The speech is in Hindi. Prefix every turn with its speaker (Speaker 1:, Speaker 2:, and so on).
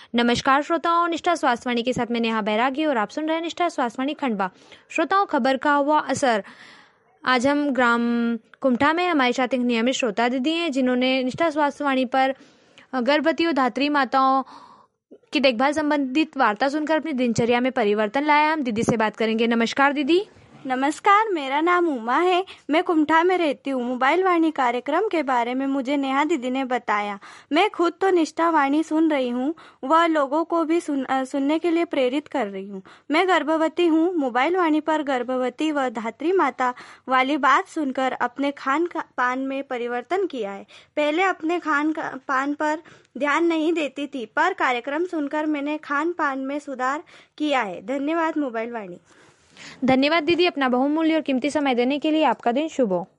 Speaker 1: नमस्कार श्रोताओं, निष्ठा स्वास्थ्यवाणी के साथ मैं नेहा बैरागी और आप सुन रहे हैं निष्ठा स्वास्थ्यवाणी खंडवा। श्रोताओं, खबर का हुआ असर। आज हम ग्राम कुमठा में हमारे साथ एक नियमित श्रोता दीदी हैं जिन्होंने निष्ठा स्वास्थ्यवाणी पर गर्भवती और धात्री माताओं की देखभाल संबंधित वार्ता सुनकर अपनी दिनचर्या में परिवर्तन लाया। हम दीदी से बात करेंगे। नमस्कार दीदी।
Speaker 2: नमस्कार, मेरा नाम उमा है। मैं कुमठा में रहती हूँ। मोबाइल वाणी कार्यक्रम के बारे में मुझे नेहा दीदी ने बताया। मैं खुद तो निष्ठा वाणी सुन रही हूँ, वह लोगों को भी सुनने के लिए प्रेरित कर रही हूँ। मैं गर्भवती हूँ। मोबाइल वाणी पर गर्भवती व धात्री माता वाली बात सुनकर अपने खान पान में परिवर्तन किया है। पहले अपने खान पान पर ध्यान नहीं देती थी, पर कार्यक्रम सुनकर मैंने खान पान में सुधार किया है। धन्यवाद मोबाइल वाणी।
Speaker 1: धन्यवाद दीदी, अपना बहुमूल्य और कीमती समय देने के लिए। आपका दिन शुभ हो।